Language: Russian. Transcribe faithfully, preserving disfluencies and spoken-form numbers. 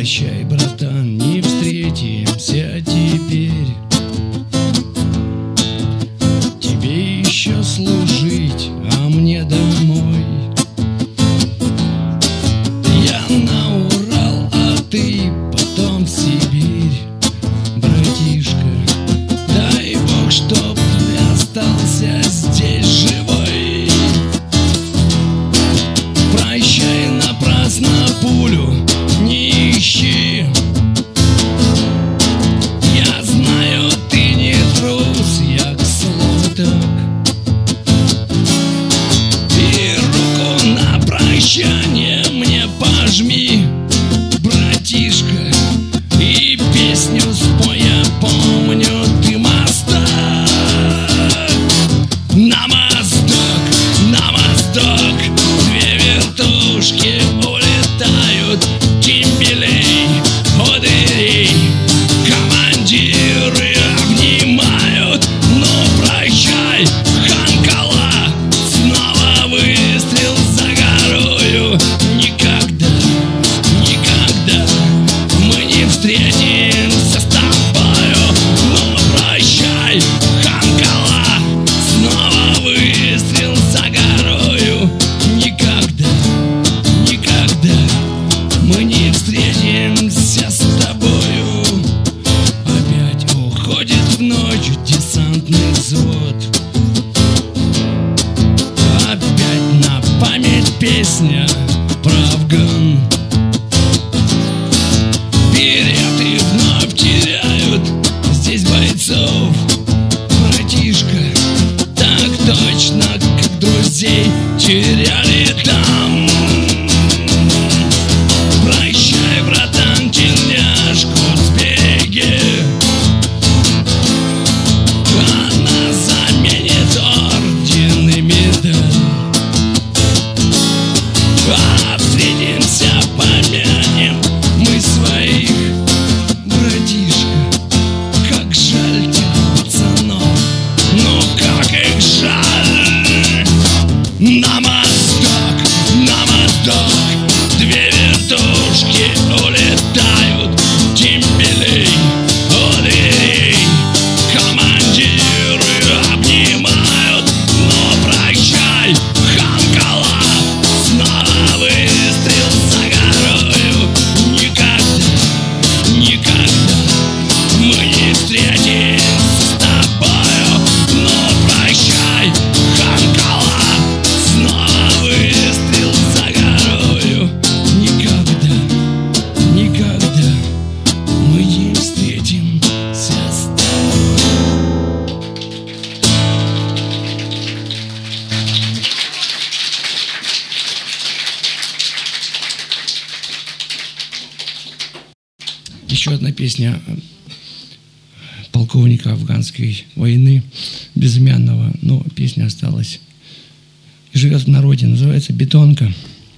Прощай, братан, не встретимся теперь. Тебе еще служить, а мне домой. Я на Урал, а ты потом в Сибирь. Братишка, дай Бог, чтоб ты остался здесь живой. Прощай, напрасно пулю не ищи. Я знаю, ты не трус, я к слову так. И руку на прощание мне пожми, братишка, и песню спой, я помню, ты мостак. На мосток, на мосток две вертушки улетают. Кимбелей, одырей, командиры обнимают. Ну прощай, Ханкала, снова выстрел за горою. Никогда, никогда мы не встретимся с тобою. Ну прощай, Ханкала, снова выстрел за горою. Никогда, никогда мы не встретимся с тобою. Опять уходит в ночь десантный взвод. Опять на память песня про Афган. Береты вновь теряют здесь бойцов. Братишка, так точно, как друзей теряли там. Прощай, братан, тельняшку сбереги. Она заменит орден и медаль. А встретимся, помянем мы своих. Братишка, как жаль тех пацанов, ну как их жаль. На мосток, на мосток две вертушки улетают. Кимбелей, одырей, командиры обнимают. Но прощай, Ханкала, снова выстрел за горою. Никогда, никогда мы не встретимся с тобою. Но прощай, Ханкала, снова выстрел за горою. Никогда, никогда мы не встретимся с тобой. Еще одна песня полковника афганской войны, безымянного, но песня осталась и живет в народе, называется «Бетонка».